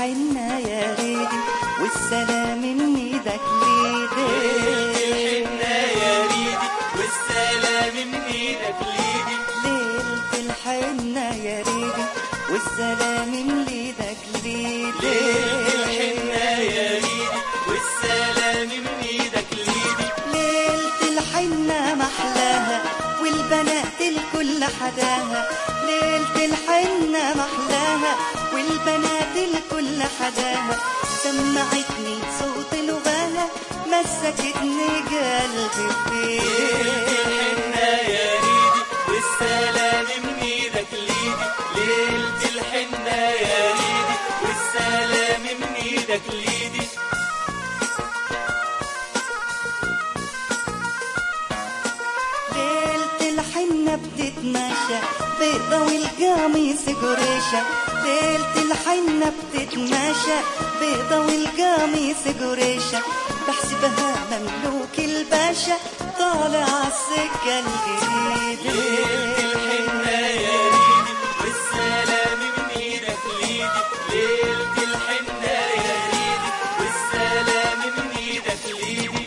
الحنة يا ريدي والسلام من ايدك ليدي. ليلة الحنة يا ريدي والسلام من ايدك ليدي. ليلة الحنة يا ريدي والسلام من ايدك ليدي. ليلة الحنة يا ريدي والسلام من ايدك ليدي. ليلة الحنة محلاها والبنات الكل حداها. ليلة الحنة محلاها والبنات الكل حداها. سمعتني صوت لغاها مسكتني قلبي فيه. ليلة الحنة يا ريدي والسلام من ايدك ليدي. ليلة الحنة يا ريدي والسلام من ايدك ليدي. ليلة الحنة بتتماشى بيضة والقميص قريشة. ليلة الحنة بتتماشى بيضة والقميص قريشة. بحسبها مملوك الباشا طالع عالسكة الجديدة. ليلة الحنة يا ريدي والسلام من ايدك ليدي. ليلة الحنة يا ريدي والسلام من ايدك ليدي.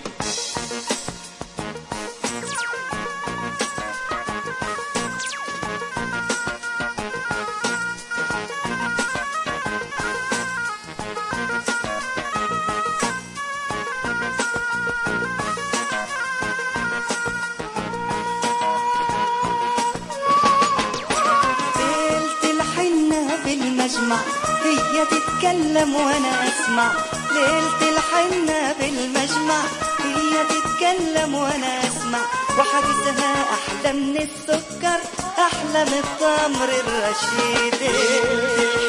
بالمجمع هي تتكلم وانا اسمع. ليلة الحنة بالمجمع هي تتكلم وانا اسمع. وحديثها احلى من السكر احلى من التمر الرشيد.